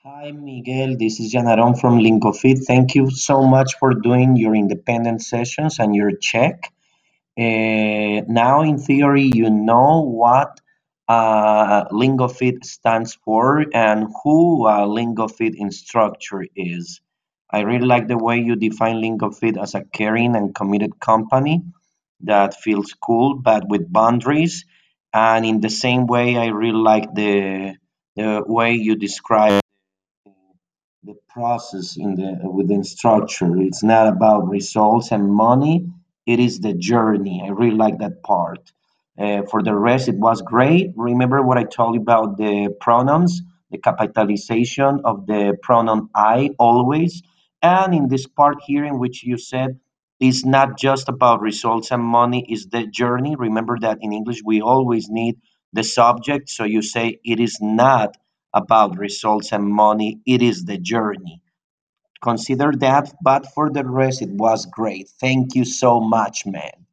Hi, Miguel. This is Janaron from Linkofit. Thank you so much for doing your independent sessions and your check. Now, in theory, you know what LingoFit stands for and who LingoFit instructor is. I really like the way you define LingoFit as a caring and committed company that feels cool but with boundaries. And in the same way, I really like the way you describe the process in the within structure. It's not about results and money. It is the journey. I really like that part. For the rest, it was great. Remember what I told you about the pronouns, the capitalization of the pronoun I always. And in this part here, in which you said it's not just about results and money, is the journey. Remember that in English we always need the subject. So you say it is not about results and money. It is the journey. Consider that, but for the rest, it was great. Thank you so much, man.